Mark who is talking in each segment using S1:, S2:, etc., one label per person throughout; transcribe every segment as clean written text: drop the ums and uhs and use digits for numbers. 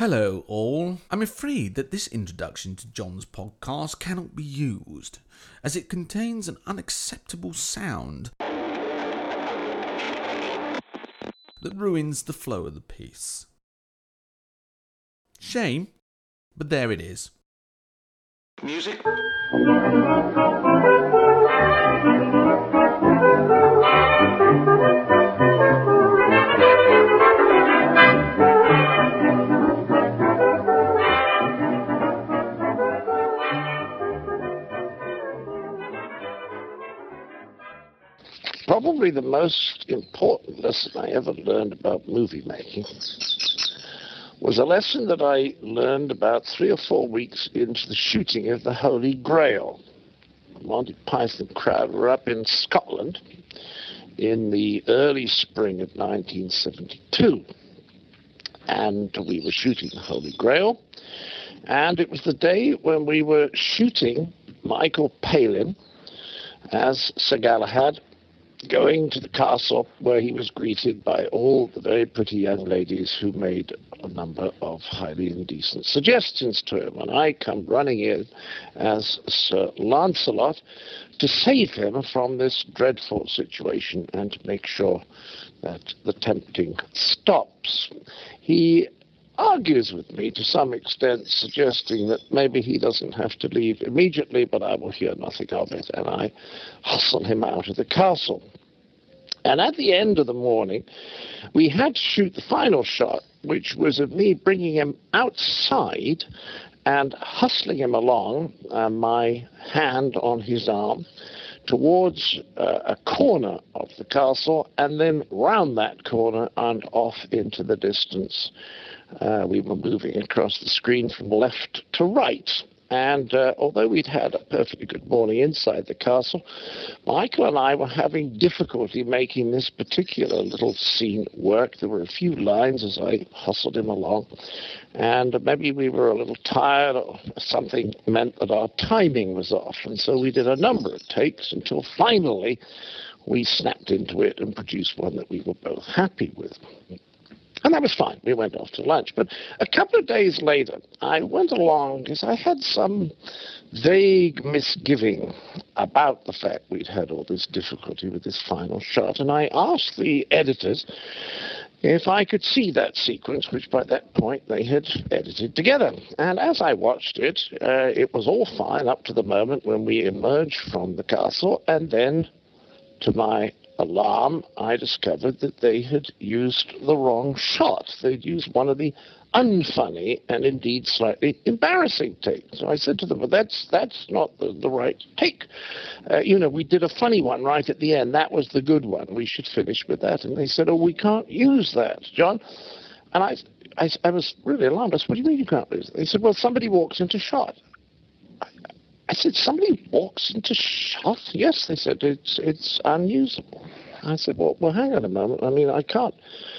S1: Hello all. I'm afraid that this introduction to John's podcast cannot be used, as it contains an unacceptable sound that ruins the flow of the piece. Shame, but there it is.
S2: Music. Probably the most important lesson I ever learned about movie making was a lesson that I learned about 3 or 4 weeks into the shooting of The Holy Grail. Monty Python crowd were up in Scotland in the early spring of 1972, and we were shooting The Holy Grail, and it was the day when we were shooting Michael Palin as Sir Galahad, going to the castle where he was greeted by all the very pretty young ladies who made a number of highly indecent suggestions to him. And I come running in as Sir Lancelot to save him from this dreadful situation and to make sure that the tempting stops. He argues with me to some extent, suggesting that maybe he doesn't have to leave immediately, but I will hear nothing of it, and I hustle him out of the castle. And at the end of the morning, we had to shoot the final shot, which was of me bringing him outside and hustling him along, my hand on his arm, towards a corner of the castle, and then round that corner and off into the distance. We were moving across the screen from left to right. And although we'd had a perfectly good morning inside the castle, Michael and I were having difficulty making this particular little scene work. There were a few lines as I hustled him along, and maybe we were a little tired or something meant that our timing was off. And so we did a number of takes until finally we snapped into it and produced one that we were both happy with. And that was fine. We went off to lunch. But a couple of days later, I went along because I had some vague misgiving about the fact we'd had all this difficulty with this final shot. And I asked the editors if I could see that sequence, which by that point they had edited together. And as I watched it, it was all fine up to the moment when we emerged from the castle. And then, to my alarm, I discovered that they had used the wrong shot. They'd used one of the unfunny and indeed slightly embarrassing takes. So I said to them, well, that's not the right take. We did a funny one right at the end. That was the good one. We should finish with that. And they said, oh, we can't use that, John. And I was really alarmed. I said, what do you mean you can't use it? They said, well, somebody walks into shot. I said, somebody walks into shot? Yes, they said, it's unusable. I said, well, hang on a moment. I mean, I can't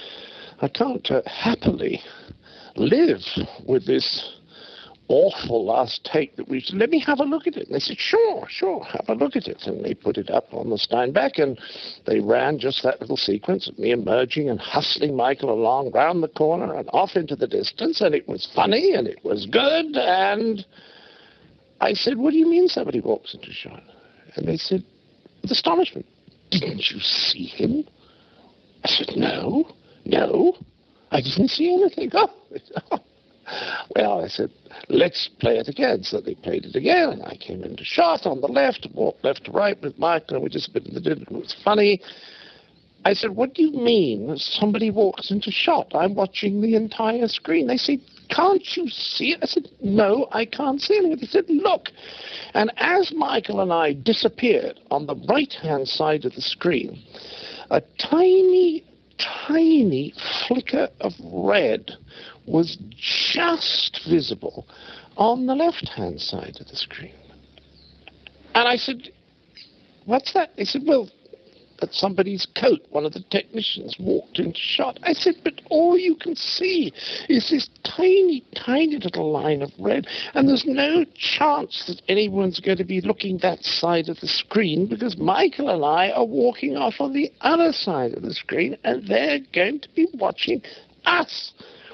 S2: happily live with this awful last take that we should. Let me have a look at it. And they said, sure, have a look at it. And they put it up on the Steinbeck, and they ran just that little sequence of me emerging and hustling Michael along round the corner and off into the distance, and it was funny, and it was good, and I said, what do you mean somebody walks into shot? And they said, with astonishment, didn't you see him? I said, no, I didn't see anything. Oh. Well, I said, let's play it again. So they played it again, and I came into shot on the left, walked left to right with Michael, and we just did it. It was funny. I said, what do you mean somebody walks into shot? I'm watching the entire screen. They said, can't you see it? I said, no, I can't see anything. They said, look. And as Michael and I disappeared on the right-hand side of the screen, a tiny flicker of red was just visible on the left-hand side of the screen. And I said, what's that? They said, well, at somebody's coat, one of the technicians walked into shot. I said, but all you can see is this tiny little line of red, and there's no chance that anyone's going to be looking that side of the screen, because Michael and I are walking off on the other side of the screen, and they're going to be watching us.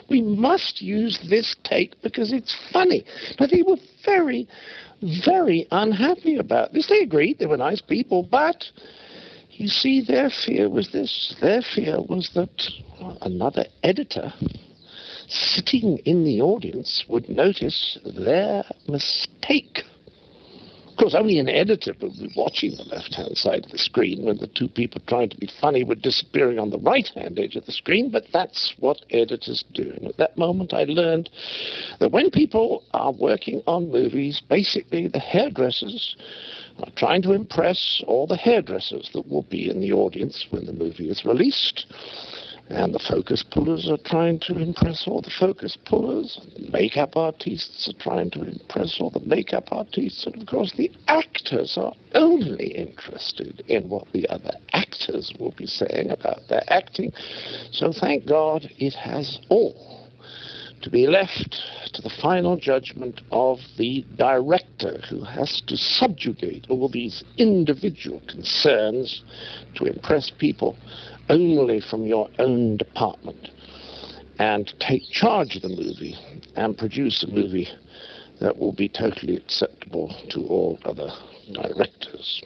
S2: We must use this take because it's funny. Now, they were very, very unhappy about this. They agreed, they were nice people, but you see, their fear was this. Their fear was that another editor sitting in the audience would notice their mistake. Of course, only an editor would be watching the left-hand side of the screen when the two people trying to be funny were disappearing on the right-hand edge of the screen, but that's what editors do. And at that moment, I learned that when people are working on movies, basically the hairdressers are trying to impress all the hairdressers that will be in the audience when the movie is released. And the focus pullers are trying to impress all the focus pullers. The makeup artists are trying to impress all the makeup artists. And, of course, the actors are only interested in what the other actors will be saying about their acting. So, thank God, it has all to be left to the final judgment of the director, who has to subjugate all these individual concerns to impress people only from your own department, and take charge of the movie and produce a movie that will be totally acceptable to all other directors.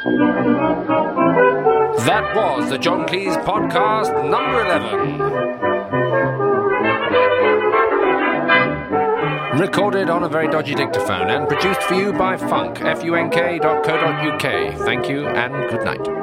S3: That was the John Cleese podcast number 11. Recorded on a very dodgy dictaphone and produced for you by Funk, funk.co.uk. Thank you and good night.